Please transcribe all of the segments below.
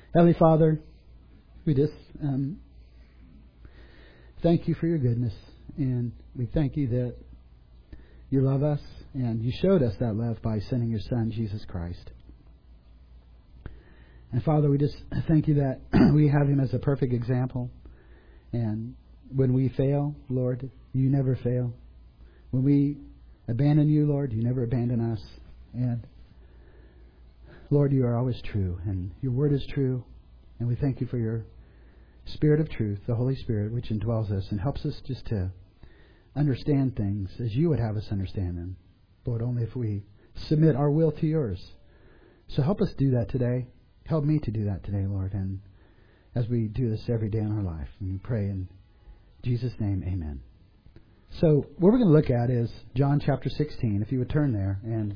Heavenly Father, we just thank you for your goodness, and we thank you that you love us, and you showed us that love by sending your Son, Jesus Christ. And Father, we just thank you that we have him as a perfect example. And when we fail, Lord, you never fail. When we abandon you, Lord, you never abandon us. And Lord, you are always true, and your word is true. And we thank you for your Spirit of truth, the Holy Spirit, which indwells us and helps us just to understand things as you would have us understand them. Lord, only if we submit our will to yours. So help us do that today. Help me to do that today, Lord, and as we do this every day in our life. And we pray in Jesus' name, amen. So what we're going to look at is John chapter 16, if you would turn there. And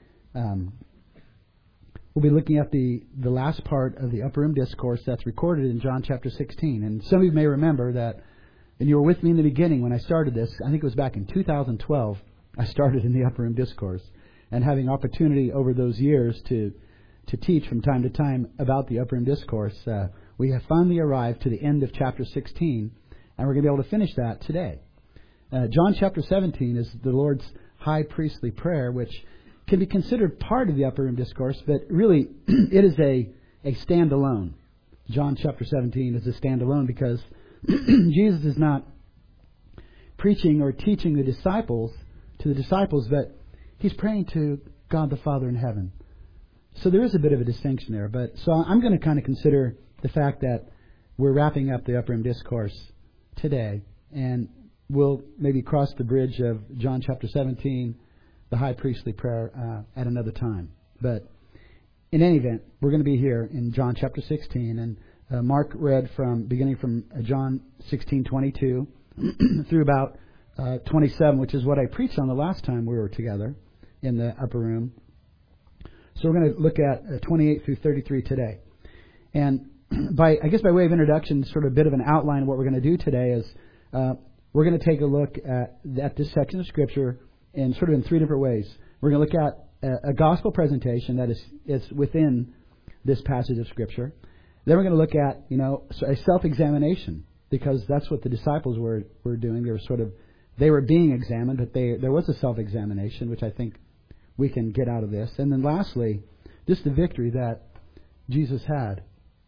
we'll be looking at the last part of the Upper Room Discourse that's recorded in John chapter 16. And some of you may remember that, and you were with me in the beginning when I started this. I think it was back in 2012 I started in the Upper Room Discourse. And having opportunity over those years to teach from time to time about the Upper Room Discourse, we have finally arrived to the end of chapter 16, and we're going to be able to finish that today. John chapter 17 is the Lord's high priestly prayer, which can be considered part of the Upper Room Discourse, but really it is a standalone. John chapter 17 is a standalone because Jesus is not preaching or teaching the disciples, but he's praying to God the Father in heaven. So there is a bit of a distinction there. But so I'm going to kind of consider the fact that we're wrapping up the Upper Room Discourse today, and we'll maybe cross the bridge of John chapter 17, the high priestly prayer, at another time. But in any event, we're going to be here in John chapter 16, and Mark read beginning from John 16:22 through about 27, which is what I preached on the last time we were together in the upper room. So we're going to look at 28 through 33 today. And by way of introduction, sort of a bit of an outline of what we're going to do today is we're going to take a look at this section of Scripture in sort of in three different ways. We're going to look at a gospel presentation that is within this passage of Scripture. Then we're going to look at, a self-examination, because that's what the disciples were doing. They were being examined, but there was a self-examination, which I think we can get out of this. And then lastly, just the victory that Jesus had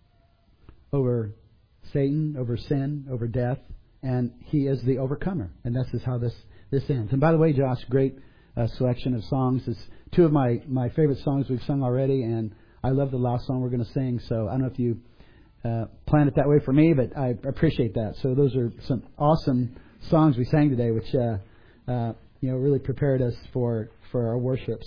over Satan, over sin, over death, and he is the overcomer. And this is how this ends. And by the way, Josh, great selection of songs. It's two of my favorite songs we've sung already, and I love the last song we're going to sing. So I don't know if you planned it that way for me, but I appreciate that. So those are some awesome songs we sang today, which really prepared us for our worship.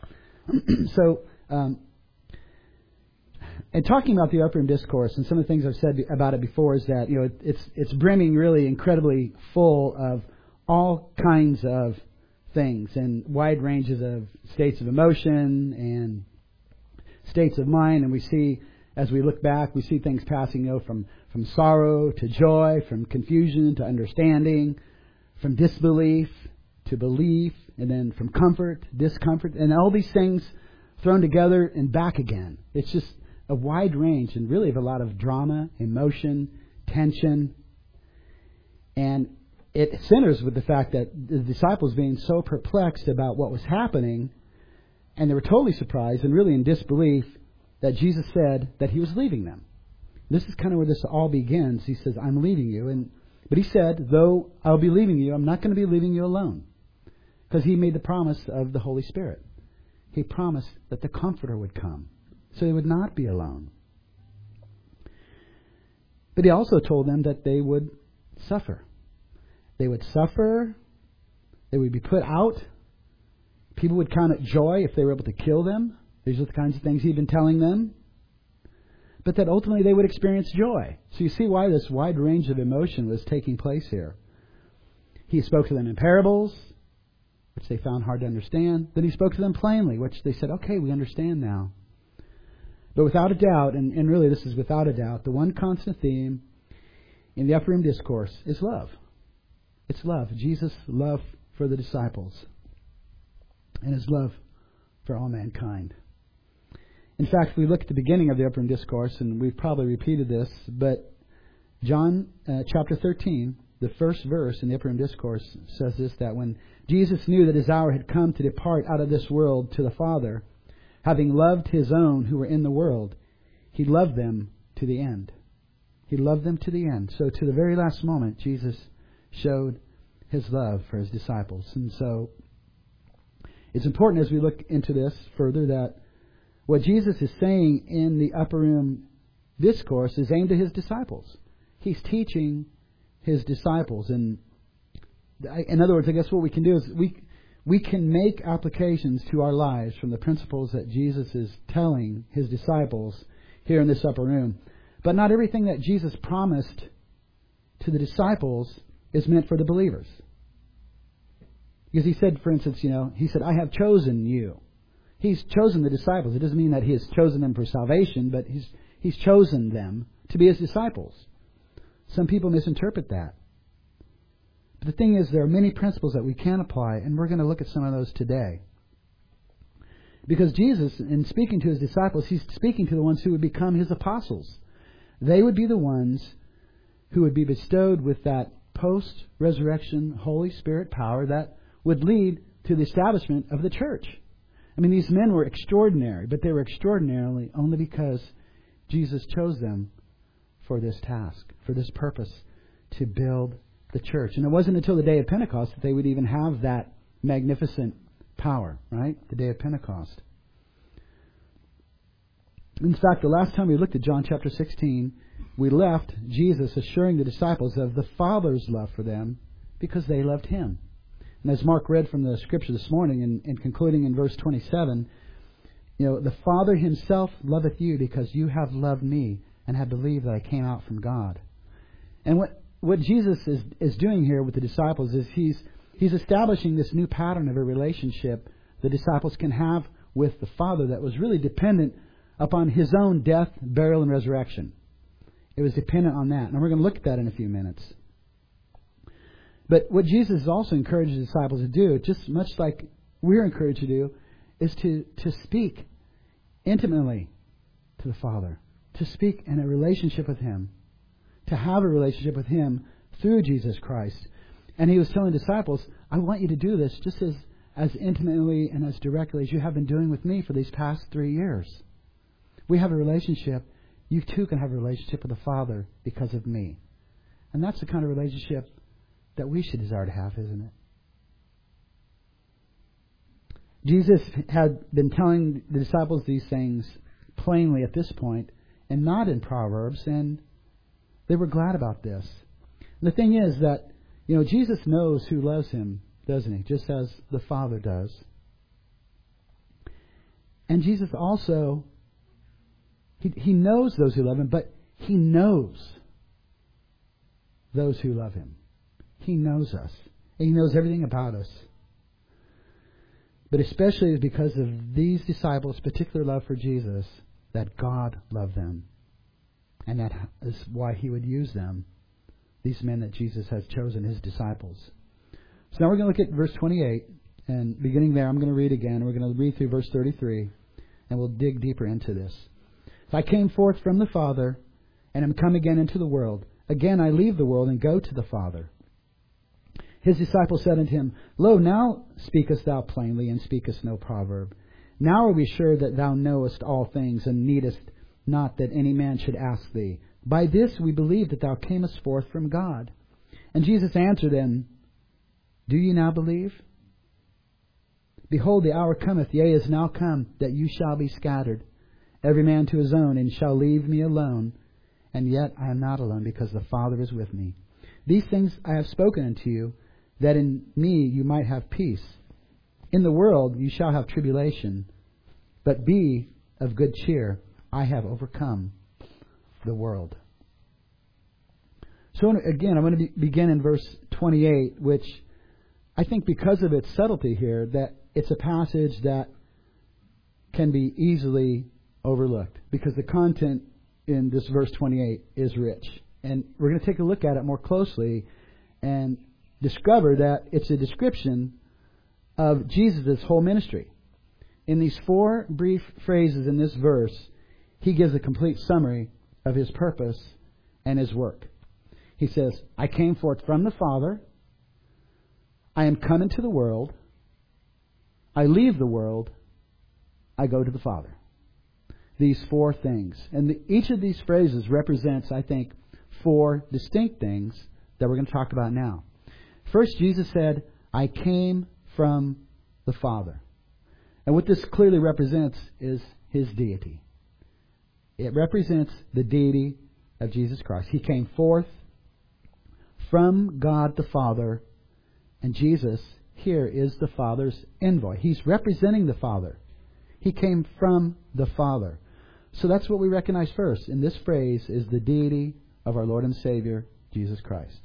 And talking about the Upper Room Discourse, and some of the things I've said about it before is that it's brimming, really incredibly full of all kinds of things and wide ranges of states of emotion and states of mind. And we see, as we look back, we see things passing from sorrow to joy, from confusion to understanding, from disbelief to belief, and then from comfort, discomfort, and all these things thrown together and back again. It's just a wide range and really of a lot of drama, emotion, tension. And it centers with the fact that the disciples being so perplexed about what was happening, and they were totally surprised and really in disbelief that Jesus said that he was leaving them. This is kind of where this all begins. He says, I'm leaving you. But he said, though I'll be leaving you, I'm not going to be leaving you alone. Because he made the promise of the Holy Spirit. He promised that the Comforter would come, so they would not be alone. But he also told them that they would suffer. They would suffer. They would be put out. People would count it joy if they were able to kill them. These are the kinds of things he'd been telling them. But that ultimately they would experience joy. So you see why this wide range of emotion was taking place here. He spoke to them in parables, which they found hard to understand. Then he spoke to them plainly, which they said, okay, we understand now. But without a doubt, and really this is without a doubt, the one constant theme in the Upper Room Discourse is love. It's love. Jesus' love for the disciples and his love for all mankind. In fact, if we look at the beginning of the Upper Room Discourse, and we've probably repeated this, but John chapter 13, the first verse in the Upper Room Discourse says this, that when Jesus knew that his hour had come to depart out of this world to the Father, having loved his own who were in the world, he loved them to the end. He loved them to the end. So to the very last moment, Jesus showed his love for his disciples. And so it's important as we look into this further that what Jesus is saying in the Upper Room Discourse is aimed at his disciples. He's teaching his disciples. And in other words, I guess what we can do is we can make applications to our lives from the principles that Jesus is telling his disciples here in this upper room. But not everything that Jesus promised to the disciples is meant for the believers. Because he said, for instance, he said, I have chosen you. He's chosen the disciples. It doesn't mean that he has chosen them for salvation, but he's chosen them to be his disciples. Some people misinterpret that. But the thing is, there are many principles that we can apply, and we're going to look at some of those today. Because Jesus, in speaking to his disciples, he's speaking to the ones who would become his apostles. They would be the ones who would be bestowed with that post-resurrection Holy Spirit power that would lead to the establishment of the church. I mean, these men were extraordinary, but they were extraordinary only because Jesus chose them for this task, for this purpose, to build the church. And it wasn't until the day of Pentecost that they would even have that magnificent power, right? The day of Pentecost. In fact, the last time we looked at John chapter 16, we left Jesus assuring the disciples of the Father's love for them because they loved him. And as Mark read from the scripture this morning and concluding in verse 27, the Father himself loveth you because you have loved me and have believed that I came out from God. And what Jesus is doing here with the disciples is he's establishing this new pattern of a relationship the disciples can have with the Father that was really dependent upon his own death, burial, and resurrection. It was dependent on that. And we're going to look at that in a few minutes. But what Jesus also encourages his disciples to do, just much like we're encouraged to do, is to speak intimately to the Father, to speak in a relationship with him, to have a relationship with him through Jesus Christ. And he was telling the disciples, I want you to do this just as intimately and as directly as you have been doing with me for these past 3 years. We have a relationship. You too can have a relationship with the Father because of me. And that's the kind of relationship that we should desire to have, isn't it? Jesus had been telling the disciples these things plainly at this point and not in Proverbs, and they were glad about this. And the thing is that, Jesus knows who loves him, doesn't he? Just as the Father does. And Jesus also, he knows those who love him, but he knows those who love him. He knows us. And he knows everything about us. But especially because of these disciples' particular love for Jesus, that God loved them. And that is why he would use them, these men that Jesus has chosen, his disciples. So now we're going to look at verse 28. And beginning there, I'm going to read again. We're going to read through verse 33. And we'll dig deeper into this. I came forth from the Father, and am come again into the world. Again I leave the world and go to the Father. His disciples said unto him, Lo, now speakest thou plainly, and speakest no proverb. Now are we sure that thou knowest all things, and needest not that any man should ask thee. By this we believe that thou camest forth from God. And Jesus answered them, Do ye now believe? Behold, the hour cometh, yea, is now come, that you shall be scattered, every man to his own, and shall leave me alone. And yet I am not alone, because the Father is with me. These things I have spoken unto you, that in me you might have peace. In the world you shall have tribulation, but be of good cheer. I have overcome the world. So again, I'm going to begin in verse 28, which I think because of its subtlety here, that it's a passage that can be easily overlooked, because the content in this verse 28 is rich. And we're going to take a look at it more closely and discover that it's a description of Jesus' whole ministry. in these 4 brief phrases in this verse, he gives a complete summary of his purpose and his work. He says, I came forth from the Father. I am come into the world. I leave the world. I go to the Father. These 4 things. And each of these phrases represents, I think, 4 distinct things that we're going to talk about now. First, Jesus said, I came from the Father. And what this clearly represents is his deity. It represents the deity of Jesus Christ. He came forth from God the Father, and Jesus here is the Father's envoy. He's representing the Father. He came from the Father. So that's what we recognize first in this phrase is the deity of our Lord and Savior, Jesus Christ.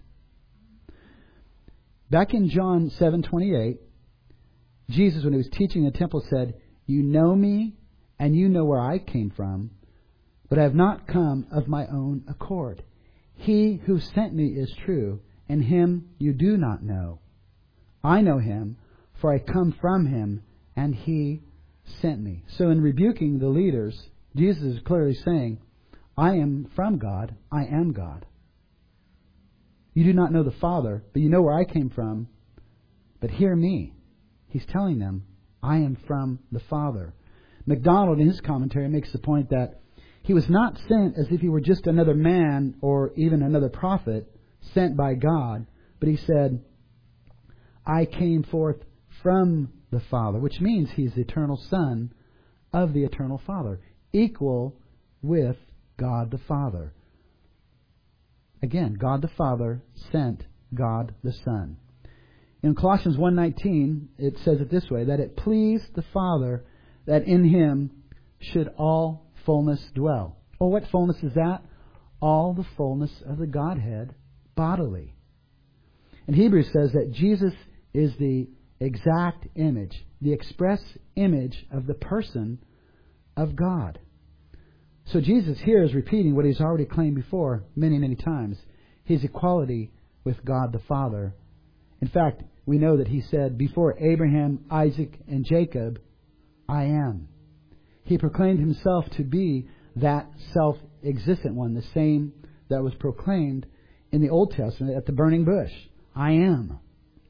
Back in John 7:28, Jesus, when he was teaching in the temple, said, You know me, and you know where I came from, but I have not come of my own accord. He who sent me is true, and him you do not know. I know him, for I come from him, and he sent me. So in rebuking the leaders, Jesus is clearly saying, I am from God, I am God. You do not know the Father, but you know where I came from, but hear me. He's telling them, I am from the Father. MacDonald, in his commentary, makes the point that he was not sent as if he were just another man or even another prophet sent by God, but he said, I came forth from the Father, which means he's the eternal Son of the eternal Father, equal with God the Father. Again, God the Father sent God the Son. In Colossians 1:19, it says it this way, that it pleased the Father that in him should all fullness dwell. Well, what fullness is that? All the fullness of the Godhead bodily. And Hebrews says that Jesus is the exact image, the express image of the person of God. So Jesus here is repeating what he's already claimed before many, many times, his equality with God the Father. In fact, we know that he said, before Abraham, Isaac, and Jacob, I am. He proclaimed himself to be that self-existent one, the same that was proclaimed in the Old Testament at the burning bush. I am.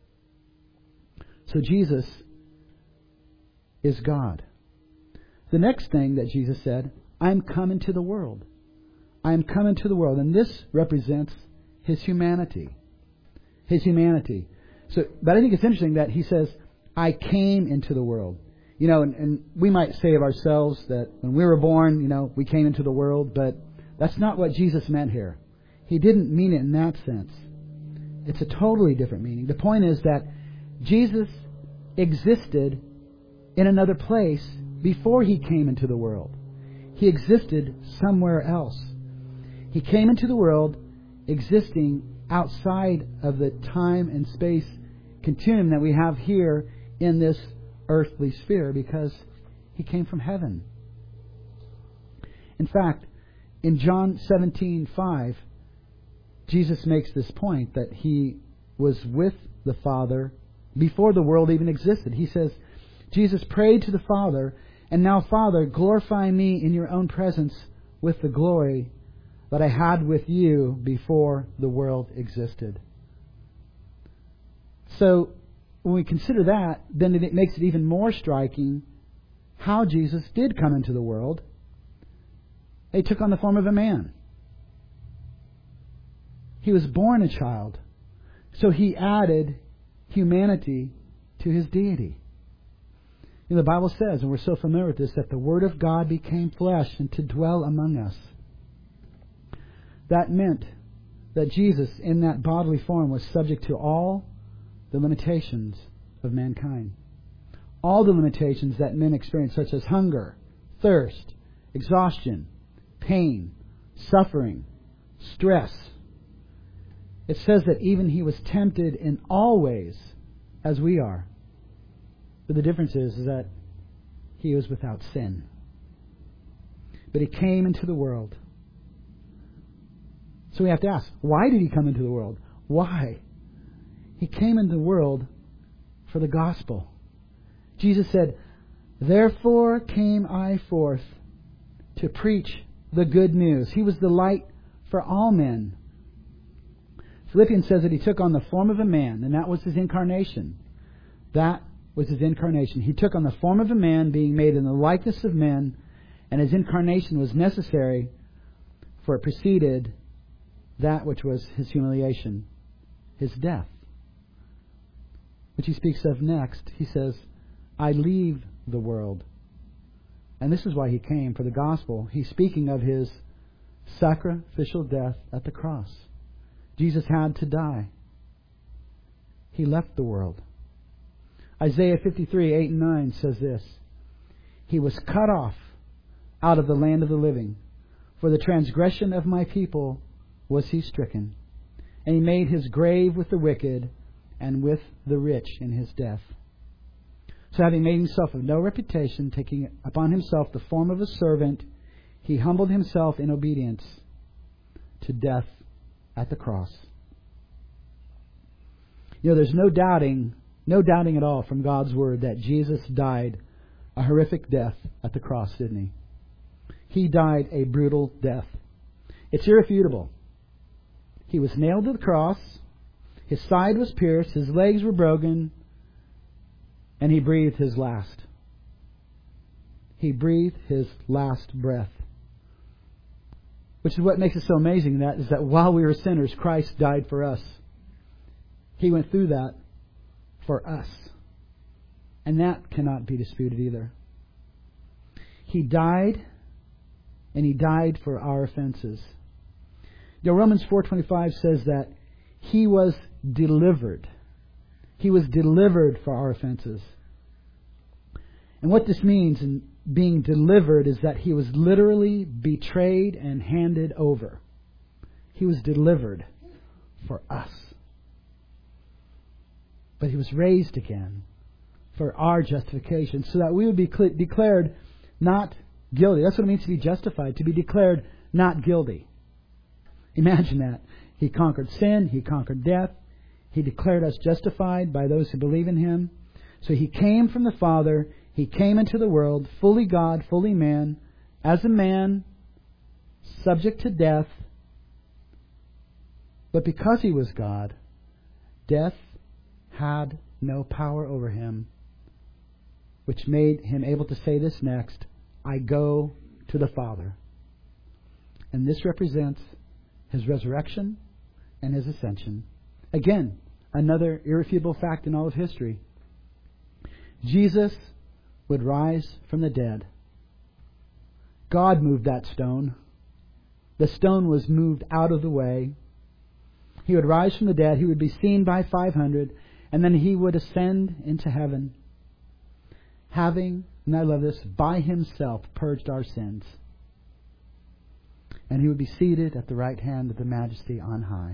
So Jesus is God. The next thing that Jesus said, I am come into the world. I am come into the world. And this represents his humanity. His humanity. But I think it's interesting that he says, I came into the world. You know, and we might say of ourselves that when we were born, you know, we came into the world, but that's not what Jesus meant here. He didn't mean it in that sense. It's a totally different meaning. The point is that Jesus existed in another place before he came into the world. He existed somewhere else. He came into the world existing outside of the time and space continuum that we have here in this earthly sphere because he came from heaven. In fact, in John 17:5, Jesus makes this point that he was with the Father before the world even existed. He says, Jesus prayed to the Father, and now, Father, glorify me in your own presence with the glory that I had with you before the world existed. So, when we consider that, then it makes it even more striking how Jesus did come into the world. He took on the form of a man. He was born a child. So he added humanity to his deity. You know, the Bible says, and we're so familiar with this, that the Word of God became flesh and to dwell among us. That meant that Jesus, in that bodily form, was subject to all the limitations of mankind. All the limitations that men experience, such as hunger, thirst, exhaustion, pain, suffering, stress. It says that even he was tempted in all ways as we are. But the difference is that he was without sin. But he came into the world. So we have to ask, why did he come into the world? Why? He came into the world for the gospel. Jesus said, Therefore came I forth to preach the good news. He was the light for all men. Philippians says that He took on the form of a man, and that was His incarnation. That was His incarnation. He took on the form of a man, being made in the likeness of men, and His incarnation was necessary, for it preceded that which was His humiliation, His death, which He speaks of next. He says, I leave the world. And this is why He came, for the gospel. He's speaking of His sacrificial death at the cross. Jesus had to die. He left the world. Isaiah 53, 8 and 9 says this, He was cut off out of the land of the living. For the transgression of my people was He stricken. And He made His grave with the wicked and with the rich in His death. So having made Himself of no reputation, taking upon Himself the form of a servant, He humbled Himself in obedience to death at the cross. You know, there's no doubting at all from God's Word that Jesus died a horrific death at the cross, didn't He? He died a brutal death. It's irrefutable. He was nailed to the cross, His side was pierced, His legs were broken, and He breathed His last. He breathed His last breath. Which is what makes it so amazing, is that while we were sinners, Christ died for us. He went through that for us. And that cannot be disputed either. He died, and He died for our offenses. You know, Romans 4:25 says that He was delivered. He was delivered for our offenses. And what this means in being delivered is that He was literally betrayed and handed over. He was delivered for us. But He was raised again for our justification, so that we would be declared not guilty. That's what it means to be justified, to be declared not guilty. Imagine that. He conquered sin, He conquered death. He declared us justified by those who believe in Him. So He came from the Father. He came into the world, fully God, fully man, as a man, subject to death. But because He was God, death had no power over Him, which made Him able to say this next, I go to the Father. And this represents His resurrection and His ascension. Again, another irrefutable fact in all of history. Jesus would rise from the dead. God moved that stone. The stone was moved out of the way. He would rise from the dead. He would be seen by 500. And then He would ascend into heaven, having, and I love this, by Himself purged our sins. And He would be seated at the right hand of the Majesty on high.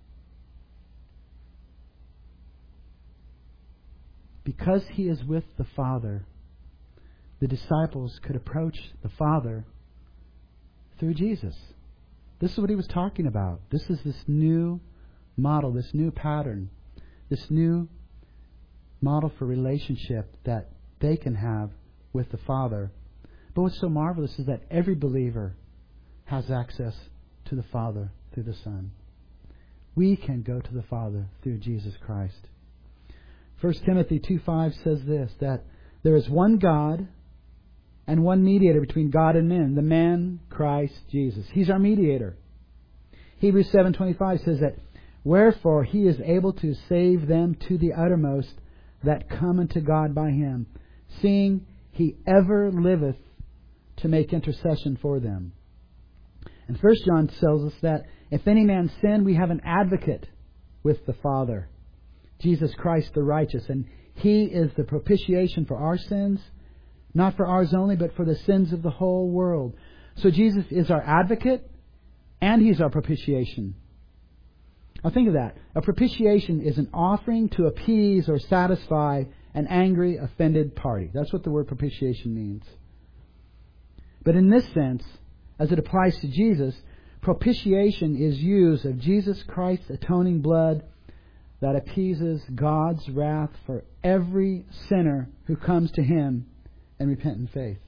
Because He is with the Father, the disciples could approach the Father through Jesus. This is what He was talking about. This is this new model, this new pattern, this new model for relationship that they can have with the Father. But what's so marvelous is that every believer has access to the Father through the Son. We can go to the Father through Jesus Christ. 1 Timothy 2:5 says this, that there is one God and one mediator between God and men, the man Christ Jesus. He's our mediator. Hebrews 7:25 says that, wherefore He is able to save them to the uttermost that come unto God by Him, seeing He ever liveth to make intercession for them. And 1 John tells us that if any man sin, we have an advocate with the Father, Jesus Christ the righteous, and He is the propitiation for our sins, not for ours only, but for the sins of the whole world. So Jesus is our advocate, and He's our propitiation. Now think of that. A propitiation is an offering to appease or satisfy an angry, offended party. That's what the word propitiation means. But in this sense, as it applies to Jesus, propitiation is used of Jesus Christ's atoning blood that appeases God's wrath for every sinner who comes to Him and repentant faith.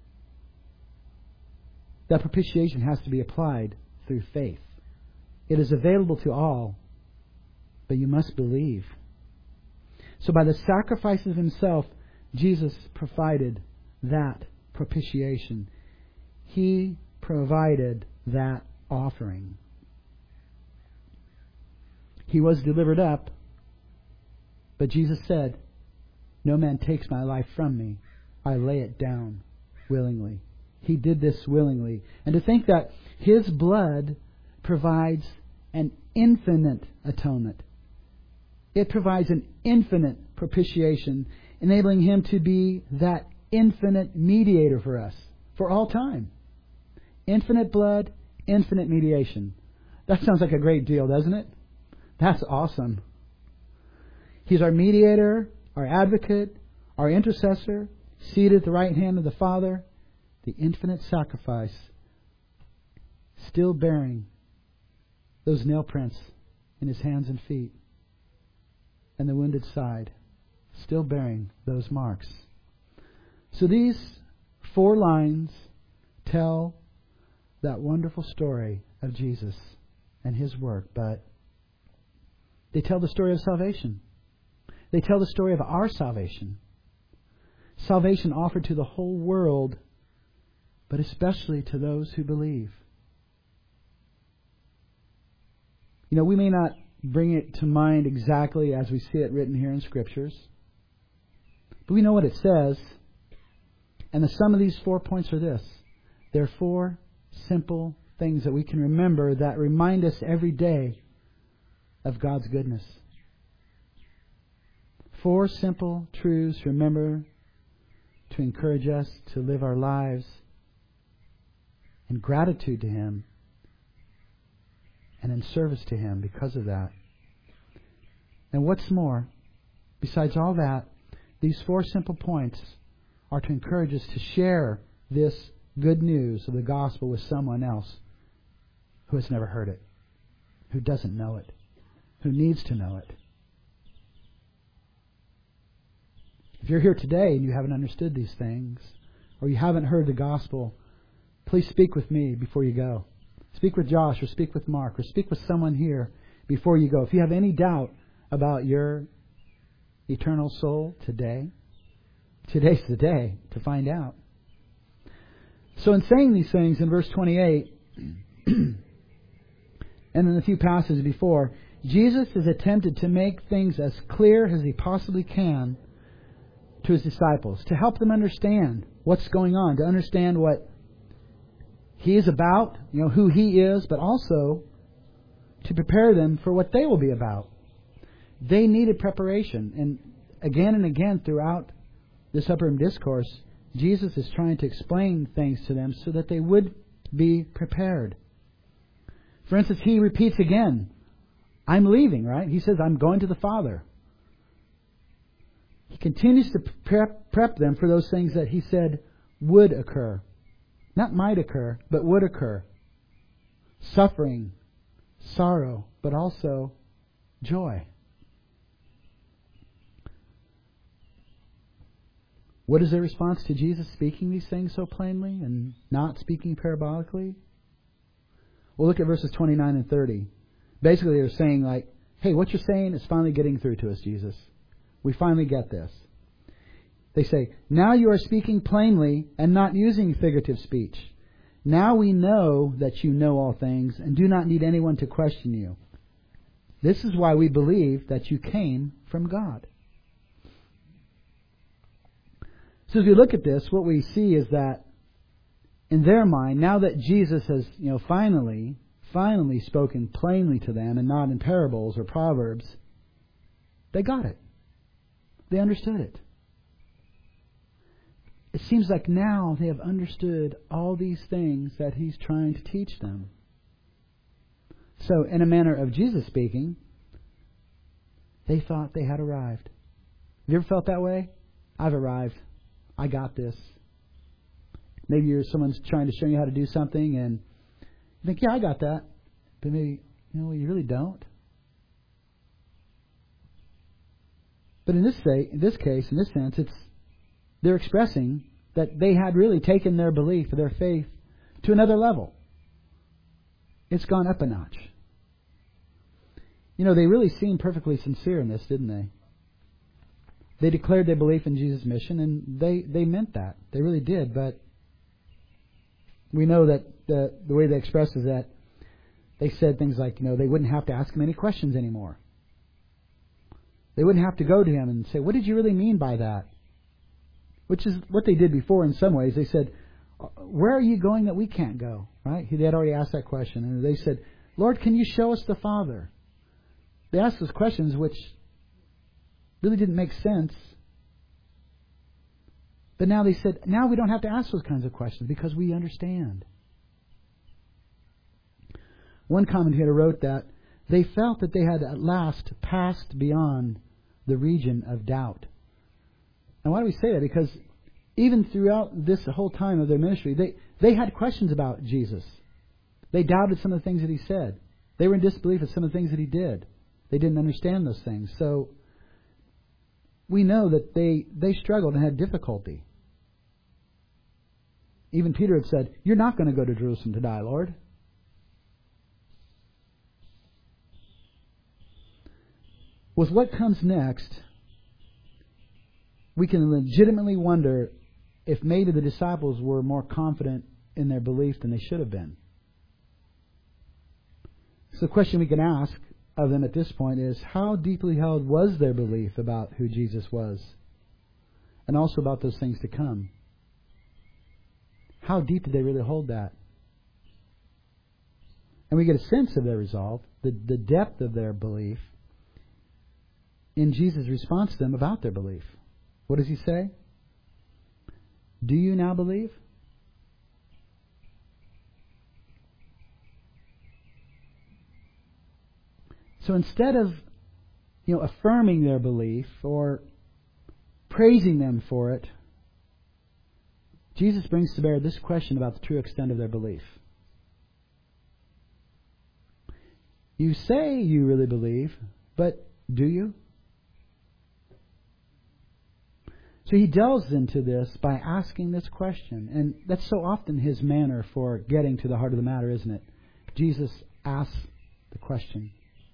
That propitiation has to be applied through faith. It is available to all, but you must believe. So by the sacrifice of Himself, Jesus provided that propitiation. He provided that offering. He was delivered up, but Jesus said, "No man takes my life from me. I lay it down willingly." He did this willingly. And to think that His blood provides an infinite atonement. It provides an infinite propitiation, enabling Him to be that infinite mediator for us, for all time. Infinite blood, infinite mediation. That sounds like a great deal, doesn't it? That's awesome. He's our mediator, our advocate, our intercessor, seated at the right hand of the Father, the infinite sacrifice, still bearing those nail prints in His hands and feet, and the wounded side, still bearing those marks. So these 4 lines tell that wonderful story of Jesus and His work, but they tell the story of salvation. They tell the story of our salvation. Salvation offered to the whole world, but especially to those who believe. You know, we may not bring it to mind exactly as we see it written here in Scriptures, but we know what it says. And the sum of these 4 points are this. There are 4 simple things that we can remember that remind us every day of God's goodness. 4 simple truths, remember, to encourage us to live our lives in gratitude to Him and in service to Him because of that. And what's more, besides all that, these 4 simple points are to encourage us to share this good news of the gospel with someone else who has never heard it, who doesn't know it, who needs to know it. If you're here today and you haven't understood these things, or you haven't heard the gospel, please speak with me before you go. Speak with Josh, or speak with Mark, or speak with someone here before you go. If you have any doubt about your eternal soul today, today's the day to find out. So in saying these things in verse 28, and in a few passages before, Jesus has attempted to make things as clear as He possibly can to His disciples, to help them understand what's going on, to understand what He is about, who He is, but also to prepare them for what they will be about. They needed preparation. And again throughout this upper room discourse, Jesus is trying to explain things to them so that they would be prepared. For instance, He repeats again, I'm leaving, right? He says, I'm going to the Father. He continues to prep them for those things that He said would occur. Not might occur, but would occur. Suffering, sorrow, but also joy. What is their response to Jesus speaking these things so plainly and not speaking parabolically? Well, look at verses 29 and 30. Basically, they're saying hey, what you're saying is finally getting through to us, Jesus. We finally get this. They say, now you are speaking plainly and not using figurative speech. Now we know that you know all things and do not need anyone to question you. This is why we believe that you came from God. So as we look at this, what we see is that in their mind, now that Jesus has, finally spoken plainly to them and not in parables or proverbs, they got it. They understood it. It seems like now they have understood all these things that He's trying to teach them. So, in a manner of Jesus speaking, they thought they had arrived. Have you ever felt that way? I've arrived. I got this. Maybe someone's trying to show you how to do something and you think, yeah, I got that. But maybe, you really don't. But in this case, in this sense, they're expressing that they had really taken their belief, their faith, to another level. It's gone up a notch. You know, they really seemed perfectly sincere in this, didn't they? They declared their belief in Jesus' mission, and they meant that. They really did, but we know that the way they expressed is that they said things like, you know, they wouldn't have to ask him any questions anymore. They wouldn't have to go to him and say, what did you really mean by that? Which is what they did before in some ways. They said, where are you going that we can't go? Right? They had already asked that question. And they said, Lord, can you show us the Father? They asked those questions which really didn't make sense. But now they said, now we don't have to ask those kinds of questions because we understand. One commentator wrote that they felt that they had at last passed beyond the region of doubt. And why do we say that? Because even throughout this whole time of their ministry, they had questions about Jesus. They doubted some of the things that he said. They were in disbelief of some of the things that he did. They didn't understand those things. So we know that they struggled and had difficulty. Even Peter had said, you're not going to go to Jerusalem to die, Lord. With what comes next, we can legitimately wonder if maybe the disciples were more confident in their belief than they should have been. So the question we can ask of them at this point is, how deeply held was their belief about who Jesus was? And also about those things to come. How deep did they really hold that? And we get a sense of their resolve, the depth of their belief, in Jesus' response to them about their belief. What does he say? Do you now believe? So instead of, affirming their belief or praising them for it, Jesus brings to bear this question about the true extent of their belief. You say you really believe, but do you? So he delves into this by asking this question. And that's so often his manner for getting to the heart of the matter, isn't it? Jesus asks the question.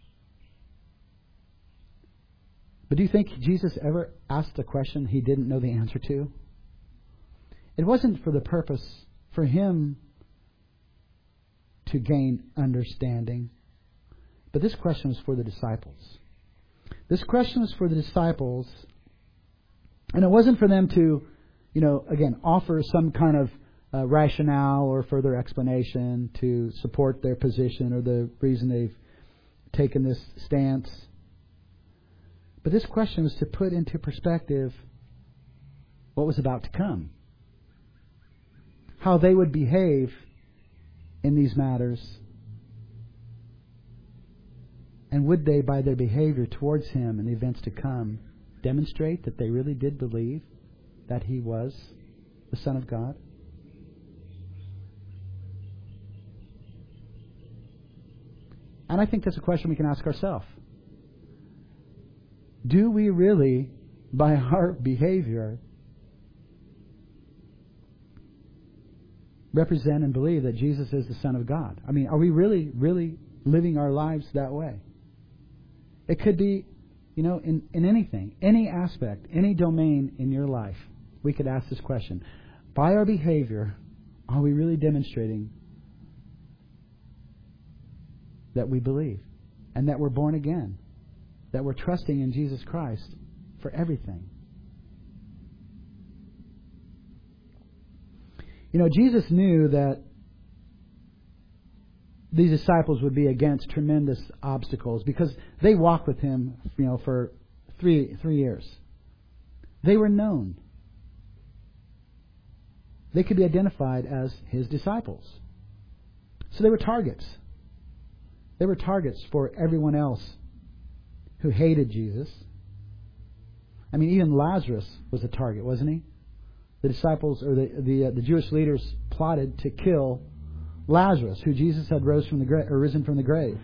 But do you think Jesus ever asked a question he didn't know the answer to? It wasn't for the purpose for him to gain understanding. But this question was for the disciples. This question was for the disciples. And it wasn't for them to, again, offer some kind of rationale or further explanation to support their position or the reason they've taken this stance. But this question was to put into perspective what was about to come. How they would behave in these matters. And would they, by their behavior towards him and the events to come, demonstrate that they really did believe that he was the Son of God? And I think that's a question we can ask ourselves. Do we really, by our behavior, represent and believe that Jesus is the Son of God? I mean, are we really, really living our lives that way? It could be, in anything, any aspect, any domain in your life, we could ask this question. By our behavior, are we really demonstrating that we believe and that we're born again, that we're trusting in Jesus Christ for everything? Jesus knew that these disciples would be against tremendous obstacles because they walked with him, for three years. They were known. They could be identified as his disciples. So they were targets. They were targets for everyone else who hated Jesus. I mean, even Lazarus was a target, wasn't he? The disciples or the Jewish leaders plotted to kill Lazarus, who Jesus had risen from the grave.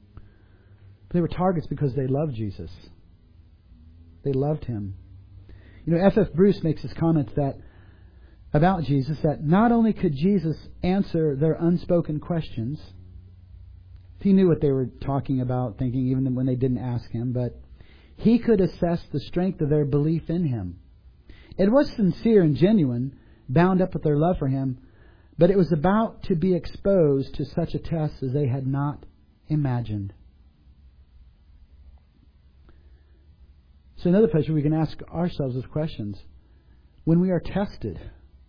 They were targets because they loved Jesus. They loved him. F.F. Bruce makes his comments about Jesus, that not only could Jesus answer their unspoken questions, he knew what they were talking about, thinking, even when they didn't ask him, but he could assess the strength of their belief in him. It was sincere and genuine, bound up with their love for him, but it was about to be exposed to such a test as they had not imagined. So another place where we can ask ourselves those questions. When we are tested,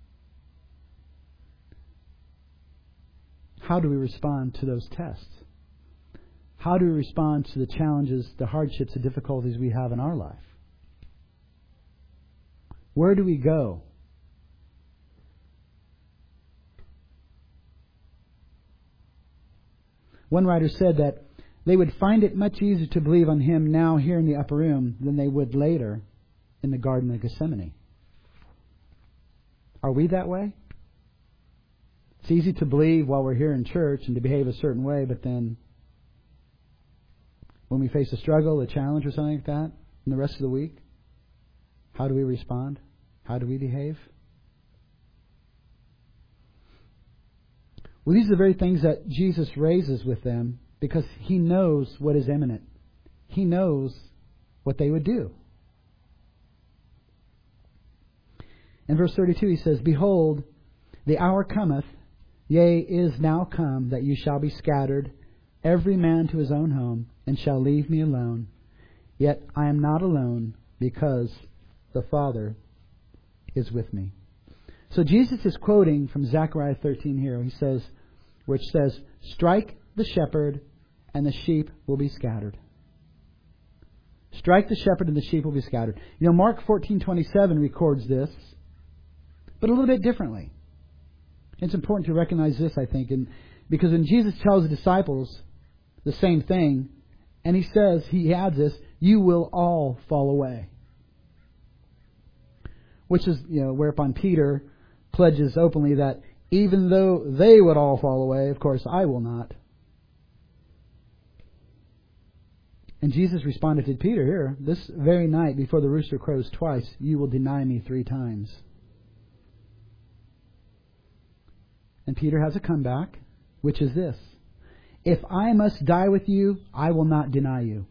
how do we respond to those tests? How do we respond to the challenges, the hardships, the difficulties we have in our life? Where do we go? One writer said that they would find it much easier to believe on him now here in the upper room than they would later in the Garden of Gethsemane. Are we that way? It's easy to believe while we're here in church and to behave a certain way, but then when we face a struggle, a challenge, or something like that, in the rest of the week, how do we respond? How do we behave? Well, these are the very things that Jesus raises with them because he knows what is imminent. He knows what they would do. In verse 32 he says, "Behold, the hour cometh, yea, is now come, that you shall be scattered, every man to his own home, and shall leave me alone. Yet I am not alone, because the Father is with me." So Jesus is quoting from Zechariah 13 here, which says, "Strike the shepherd, and the sheep will be scattered." Strike the shepherd, and the sheep will be scattered. Mark 14:27 records this, but a little bit differently. It's important to recognize this, I think, because when Jesus tells the disciples the same thing, and he adds this, "You will all fall away." Which is, whereupon Peter pledges openly that even though they would all fall away, of course I will not. And Jesus responded to Peter here, "This very night before the rooster crows twice, you will deny me 3 times. And Peter has a comeback, which is this: "If I must die with you, I will not deny you."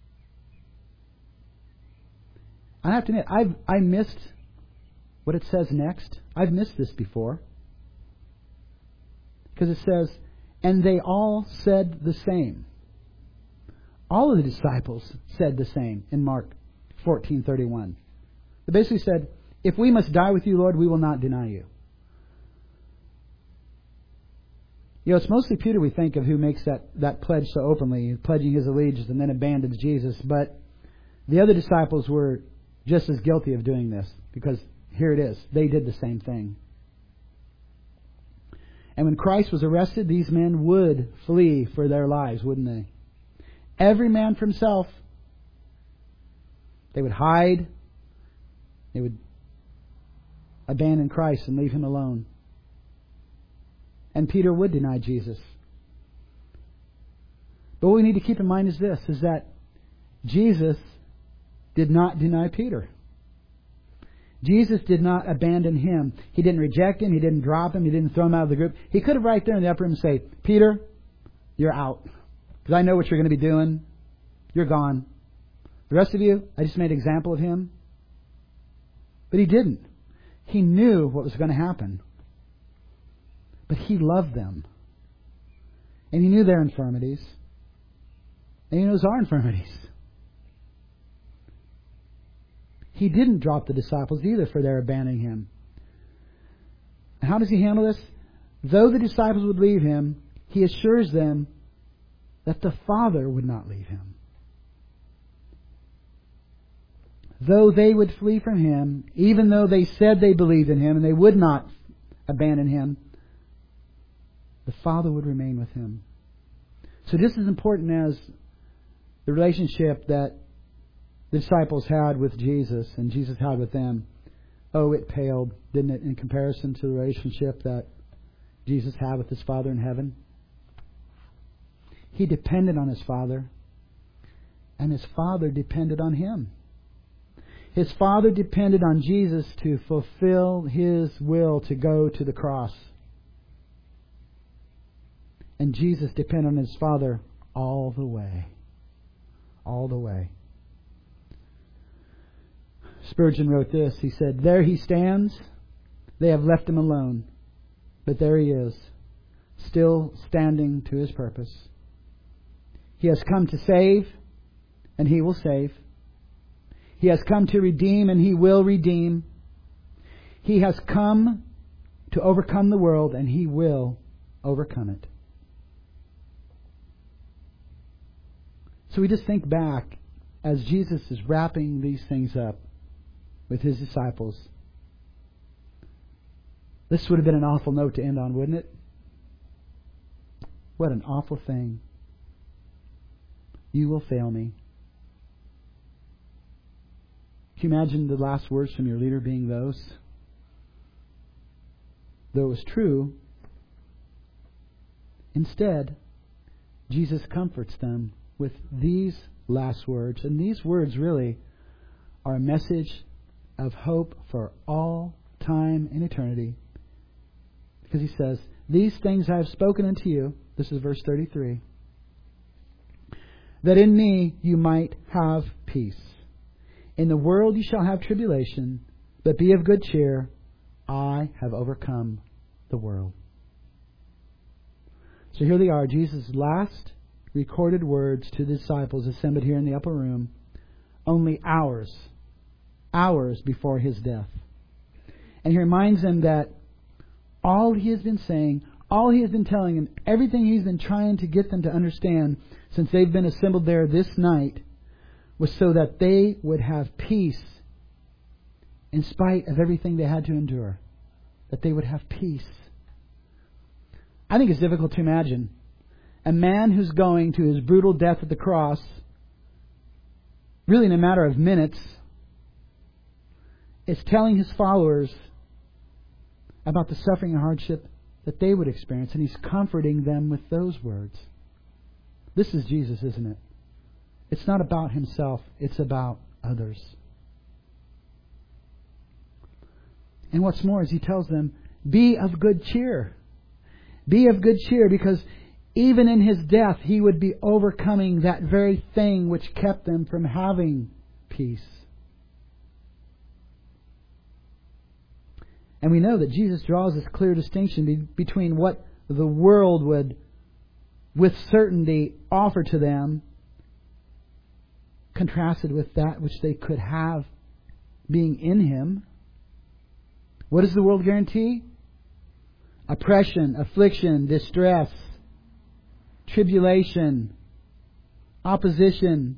I have to admit, I missed what it says next. I've missed this before. Because it says, "And they all said the same." All of the disciples said the same in Mark 14:31. They basically said, "If we must die with you, Lord, we will not deny you." It's mostly Peter we think of who makes that pledge so openly, pledging his allegiance and then abandons Jesus. But the other disciples were just as guilty of doing this, because here it is. They did the same thing. And when Christ was arrested, these men would flee for their lives, wouldn't they? Every man for himself. They would hide. They would abandon Christ and leave him alone. And Peter would deny Jesus. But what we need to keep in mind is this, is that Jesus did not deny Peter. Jesus did not abandon him. He didn't reject him. He didn't drop him. He didn't throw him out of the group. He could have right there in the upper room say, "Peter, you're out. Because I know what you're going to be doing. You're gone. The rest of you, I just made an example of him." But he didn't. He knew what was going to happen. But he loved them. And he knew their infirmities. And he knows our infirmities. He didn't drop the disciples either for their abandoning him. And how does he handle this? Though the disciples would leave him, he assures them that the Father would not leave him. Though they would flee from him, even though they said they believed in him and they would not abandon him, the Father would remain with him. So just as important as the relationship that the disciples had with Jesus and Jesus had with them, it paled, didn't it, in comparison to the relationship that Jesus had with his Father in heaven? He depended on his Father, and his Father depended on him. His Father depended on Jesus to fulfill His will to go to the cross. And Jesus depended on His Father all the way. All the way. Spurgeon wrote this. He said, "There He stands. They have left Him alone. But there He is, still standing to His purpose. He has come to save, and He will save. He has come to redeem, and He will redeem. He has come to overcome the world, and He will overcome it." So we just think back as Jesus is wrapping these things up with His disciples. This would have been an awful note to end on, wouldn't it? What an awful thing. You will fail me. Can you imagine the last words from your leader being those? Though it was true, instead, Jesus comforts them with these last words. And these words really are a message of hope for all time and eternity. Because He says, "These things I have spoken unto you," this is verse 33, "that in me you might have peace. In the world you shall have tribulation, but be of good cheer. I have overcome the world." So here they are, Jesus' last recorded words to the disciples assembled here in the upper room, only hours before His death. And He reminds them that all He has been saying, all He has been telling them, everything He's been trying to get them to understand since they've been assembled there this night, was so that they would have peace in spite of everything they had to endure. That they would have peace. I think it's difficult to imagine a man who's going to his brutal death at the cross, really in a matter of minutes, is telling his followers about the suffering and hardship that they would experience, and He's comforting them with those words. This is Jesus, isn't it? It's not about Himself, it's about others. And what's more is He tells them, be of good cheer. Be of good cheer, because even in His death, He would be overcoming that very thing which kept them from having peace. And we know that Jesus draws this clear distinction between what the world would, with certainty, offer to them, contrasted with that which they could have being in Him. What does the world guarantee? Oppression, affliction, distress, tribulation, opposition.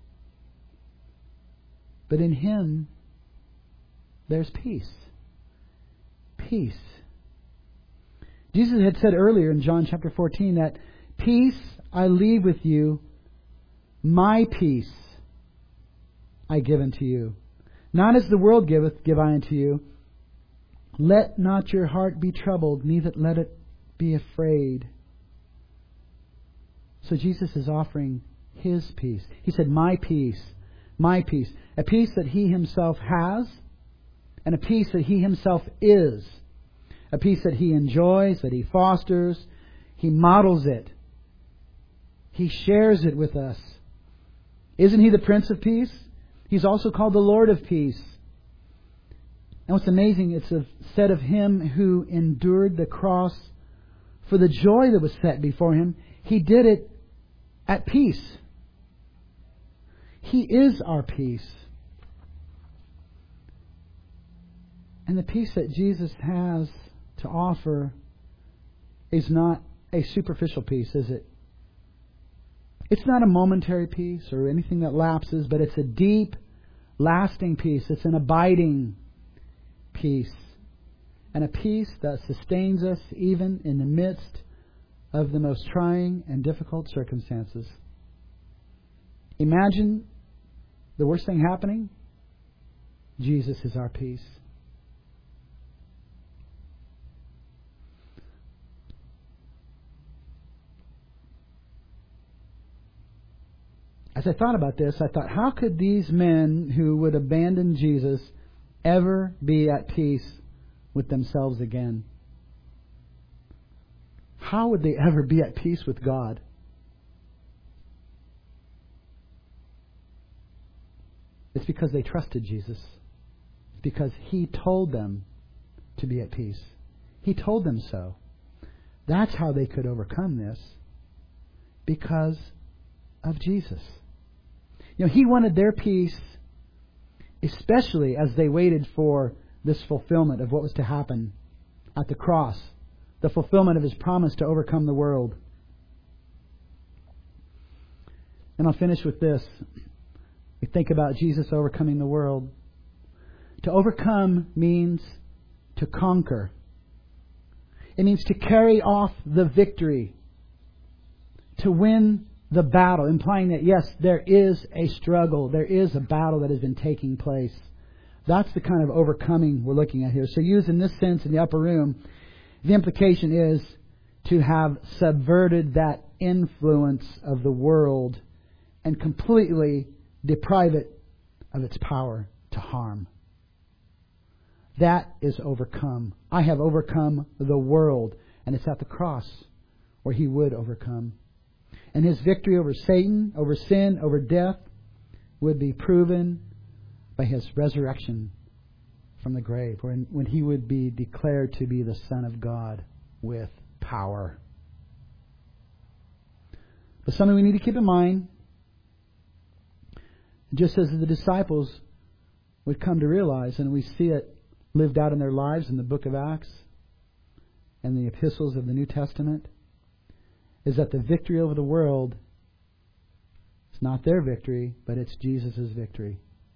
But in Him, there's peace. Peace. Jesus had said earlier in John chapter 14 that peace I leave with you, my peace I give unto you. Not as the world giveth, give I unto you. Let not your heart be troubled, neither let it be afraid. So Jesus is offering His peace. He said, my peace, my peace. A peace that He Himself has, and a peace that He Himself is. A peace that He enjoys, that He fosters. He models it. He shares it with us. Isn't He the Prince of Peace? He's also called the Lord of Peace. And what's amazing, it's said of Him who endured the cross for the joy that was set before Him. He did it at peace. He is our peace. And the peace that Jesus has to offer is not a superficial peace, is it? It's not a momentary peace or anything that lapses, but it's a deep, lasting peace. It's an abiding peace. And a peace that sustains us even in the midst of the most trying and difficult circumstances. Imagine the worst thing happening. Jesus is our peace. as I thought about this, I thought, how could these men who would abandon Jesus ever be at peace with themselves again? How would they ever be at peace with God? It's because they trusted Jesus. It's because He told them to be at peace. He told them so. That's how they could overcome this. Because of Jesus. You know, He wanted their peace, especially as they waited for this fulfillment of what was to happen at the cross. The fulfillment of His promise to overcome the world. And I'll finish with this. We think about Jesus overcoming the world. To overcome means to conquer. It means to carry off the victory. To win the battle. Implying that, yes, there is a struggle. There is a battle that has been taking place. That's the kind of overcoming we're looking at here. So used in this sense in the upper room, the implication is to have subverted that influence of the world and completely deprive it of its power to harm. That is overcome. I have overcome the world. And it's at the cross where He would overcome. And His victory over Satan, over sin, over death would be proven by His resurrection from the grave, when He would be declared to be the Son of God with power. But something we need to keep in mind, just as the disciples would come to realize, and we see it lived out in their lives in the book of Acts and the epistles of the New Testament, is that the victory over the world is not their victory, but it's Jesus' victory.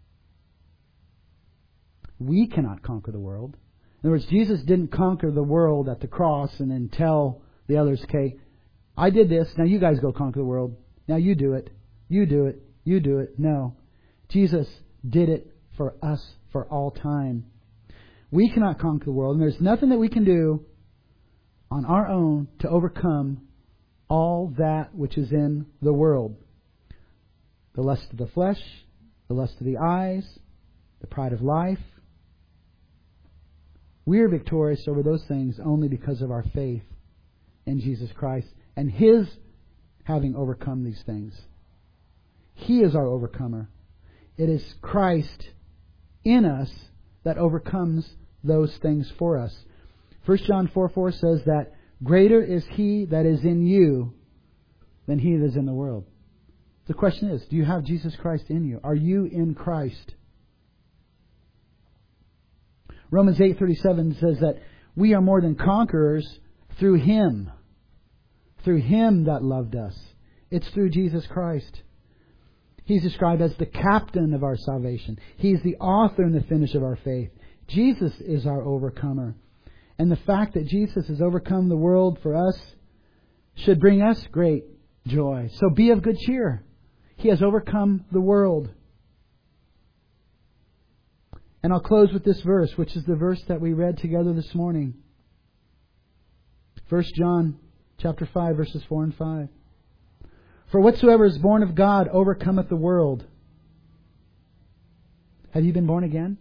We cannot conquer the world. In other words, Jesus didn't conquer the world at the cross and then tell the others, okay, I did this, now you guys go conquer the world. Now you do it. You do it. You do it. No. Jesus did it for us for all time. We cannot conquer the world, and there's nothing that we can do on our own to overcome all that which is in the world. The lust of the flesh, the lust of the eyes, the pride of life. We are victorious over those things only because of our faith in Jesus Christ and His having overcome these things. He is our overcomer. It is Christ in us that overcomes those things for us. 1 John 4:4 says that greater is He that is in you than he that is in the world. The question is, do you have Jesus Christ in you? Are you in Christ? Romans 8:37 says that we are more than conquerors through Him. Through Him that loved us. It's through Jesus Christ. He's described as the captain of our salvation. He's the author and the finisher of our faith. Jesus is our overcomer. And the fact that Jesus has overcome the world for us should bring us great joy. So be of good cheer. He has overcome the world. And I'll close with this verse, which is the verse that we read together this morning. 1 John chapter 5, verses 4 and 5. For whatsoever is born of God overcometh the world. Have you been born again?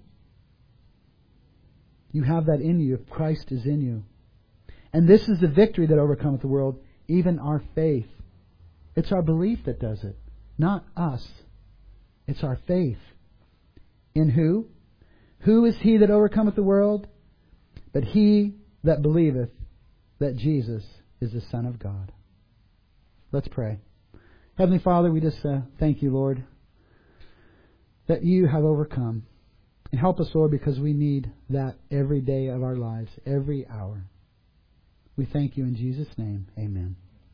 You have that in you if Christ is in you. And this is the victory that overcometh the world, even our faith. It's our belief that does it, not us. It's our faith. In who? Who is he that overcometh the world? But he that believeth that Jesus is the Son of God. Let's pray. Heavenly Father, we just thank you, Lord, that you have overcome. And help us, Lord, because we need that every day of our lives, every hour. We thank you in Jesus' name. Amen.